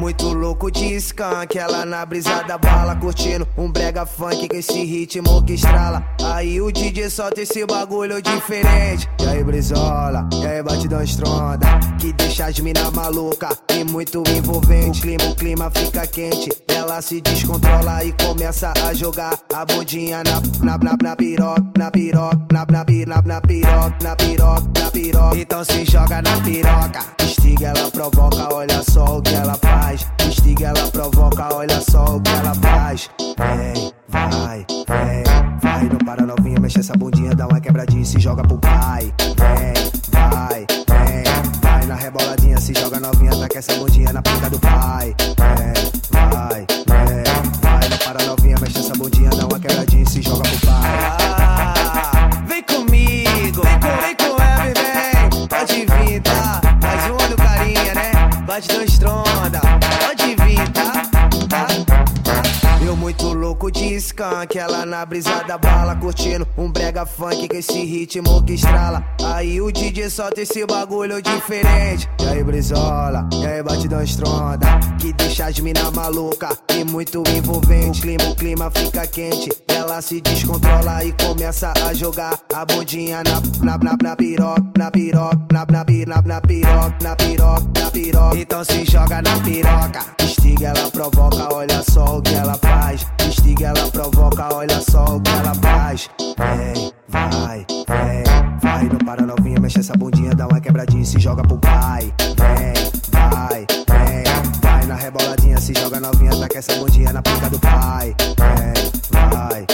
muito louco de skunk, ela na brisa da bala, curtindo um brega funk com esse ritmo que estrala. Aí o DJ solta esse bagulho diferente. E aí brisola, e aí batidão estronda, que deixa as mina maluca e muito envolvente. O clima fica quente, ela se descontrola e começa a jogar a bundinha na piroca, na piroca, na piroca, na piroca, na piroca. Então se joga na piroca, estiga, ela provoca, olha só o que ela faz. Estiga, ela provoca, olha só o que ela faz. Vem, vai, vem, vai, não para novinha, mexe essa bundinha, dá uma quebradinha e se joga pro pai. Vem, vai, vem, vai na reboladinha, se joga novinha, taca essa bundinha na pica do pai. Vem, vai, vem, vai, não para novinha, mexe essa bundinha, dá uma quebradinha e se joga pro pai. Vem comigo, vem com ela, vem, pode vir, tá? Mais uma do carinha, né? Batidão estronda, pode vir, tá? Eu muito louco de skunk, ela na brisa da bala, curtindo um brega funk com esse ritmo que estrala. Aí o DJ solta esse bagulho diferente. E aí brisola, e aí batidão estronda, que deixa as mina maluca e muito envolvente. O clima fica quente, ela se descontrola e começa a jogar a bundinha na piroca, na piroca, na piroca, na piroca, na piroca. Então se joga na piroca, estiga, ela provoca, olha só o que ela faz. Estiga, ela provoca, olha só o que ela faz. Vem, vai, vem, vai, não para novinha, mexe essa bundinha, dá uma quebradinha e se joga pro pai. Vem, vai, vem, vai na reboladinha, se joga novinha, taca essa bundinha na pica do pai. Vem, vai.